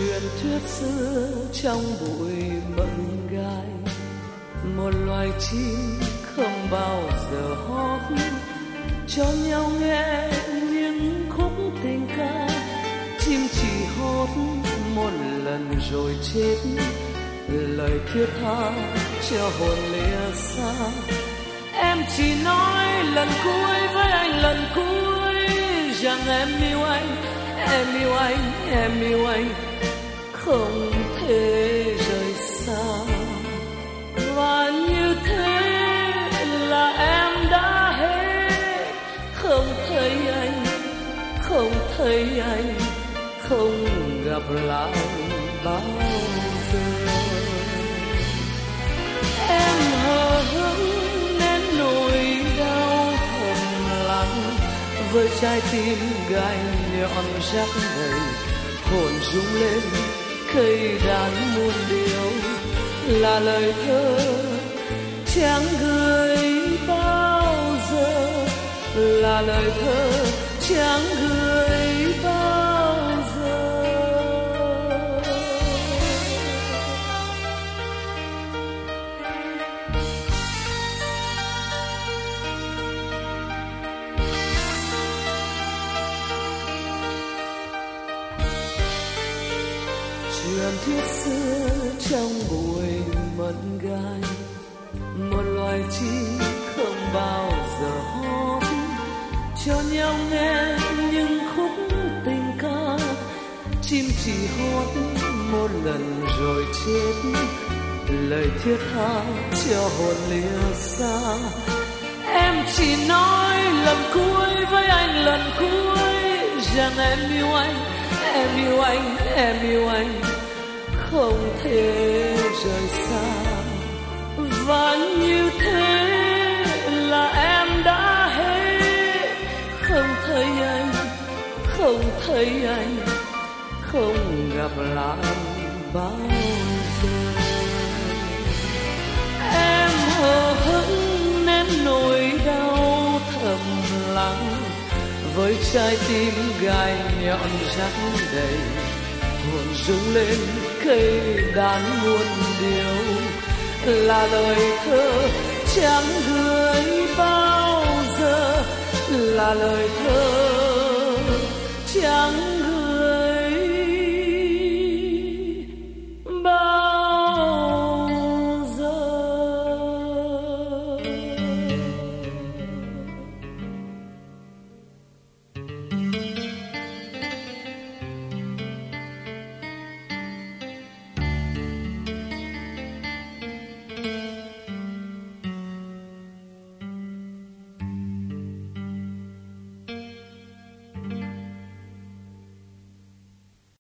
truyền thuyết xưa trong bụi mận gai, một loài chim không bao giờ hót cho nhau nghe những khúc tình ca. Chim chỉ hót một lần rồi chết, lời thiết tha cho hồn lìa xa. Em chỉ nói lần cuối với anh, lần cuối rằng em yêu anh, em yêu anh, em yêu anh, không thể rời xa. Và như thế là em đã hết, không thấy anh, không thấy anh, không gặp lại bao giờ. Em hờ hững nên nỗi đau thầm lặng, với trái tim gai nhọn rắc đầy, hồn rung lên cây đàn muôn điều. Là lời thơ chẳng gửi bao giờ, là lời thơ chẳng gửi bao giờ. Truyền thuyết xưa trong bụi mận gai, một loài chim không bao giờ hót cho nhau nghe những khúc tình ca. Chim chỉ hót một lần rồi chết, lời thiết tha cho hồn lìa xa. Em chỉ nói lần cuối với anh, lần cuối rằng em yêu anh, em yêu anh, em yêu anh, không thể rời xa. Và như thế là em đã hết, không thấy anh, không thấy anh, không gặp lại bao giờ. Em hờ hững nên nỗi đau thầm lặng, với trái tim gai nhọn rắc đầy, hồn rung lên cây đàn muôn điều. Là lời thơ chẳng gửi bao giờ, là lời thơ chẳng